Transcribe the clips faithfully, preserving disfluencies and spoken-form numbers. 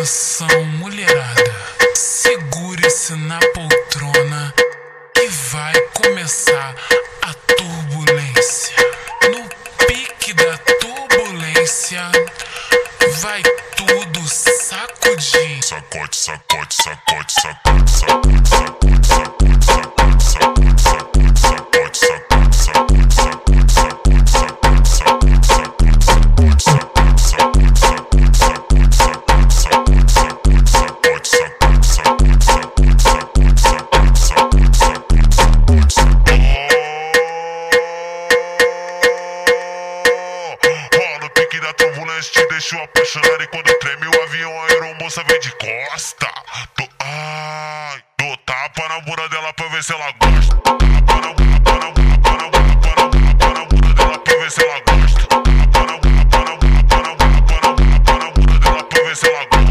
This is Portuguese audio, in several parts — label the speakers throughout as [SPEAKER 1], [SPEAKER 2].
[SPEAKER 1] Atenção, mulherada, segure-se na poltrona que vai começar a turbulência. No pique da turbulência vai tudo sacudir.
[SPEAKER 2] Sacode, sacode, sacode, sacode, sacode, sacode, sacode, sacode, sacode, sacode, sacode, sacode, sacode, sacode, sacode, sacode, sacode, sacode, sacode. Te deixo apaixonado e quando treme o avião, a aeromoça vem de costa. Tô, ai, dou tapa na bunda dela pra ver se ela gosta. Tapa na bunda, tapa na bunda, tapa na bunda, tapa na bunda dela pra ver se ela gosta. Tapa na bunda, tapa na bunda, tapa na bunda, tapa na bunda, tapa na bunda dela pra ver se ela gosta.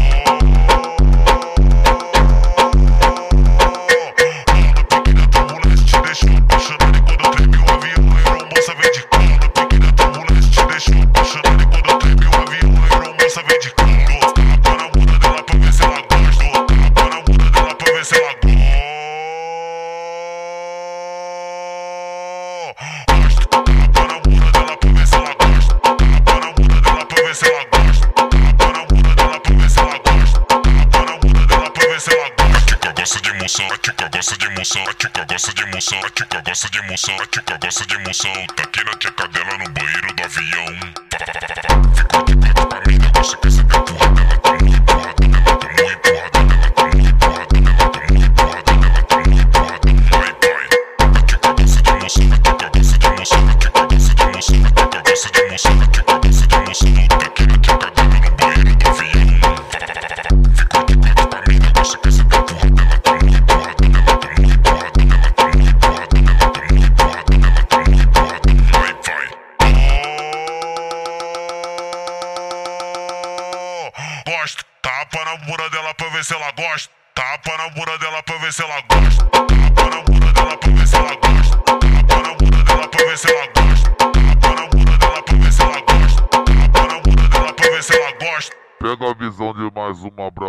[SPEAKER 2] No pique da turbulência te deixo apaixonado e quando treme o avião, a aeromoça vem de costa. No pique da turbulência te deixo apaixonado e quando treme o avião, a aeromoça vem de costa. Tapa na bunda dela pra ver se ela gosta. Tapa na bunda dela pra ver se ela gosta. Tapa na bunda dela pra ver se ela gosta. Tapa na bunda dela pra ver se ela gosta. Tapa na bunda dela pra ver se ela gosta. Tapa na bunda dela pra ver se ela gosta. A tchuca gosta de emoção, a tchuca gosta de emoção, a tchuca gosta de emoção, a tchuca gosta de emoção, a tchuca gosta de emoção. Tá aqui na tcheca dela no banheiro do avião. Ficou de quatro pra mim, negócio quer saber empurrada, ela tá muito empurrada, ela tá muito empurrada, ela tá muito empurrada, ela tá muito empurrada, ela tá muito empurrada. Vai, vai. A tchuca gosta de emoção, a tchuca gosta de emoção, a tchuca gosta de emoção, a tchuca gosta de emoção, a tchuca gosta de emoção. Tá aqui na tcheca dela no banheiro do avião. Ficou de quatro pra mim, negócio quer saber empurrada, ela tá muito empurrada, ela tá muito empurrada, ela tá muito empurrada, ela tá muito empurrada, ela tá muito empurrada. Vai, vai. Gosto, tapa na bunda dela pra ver se ela gosta. Tapa na bunda dela pra ver se ela gosta. Tapa na bunda dela pra ver se ela gosta. Tapa na bunda dela pra ver se ela gosta. Tapa na bunda dela pra ver se ela gosta. Tapa na bunda dela pra ver se ela gosta.
[SPEAKER 3] Pega a visão de mais uma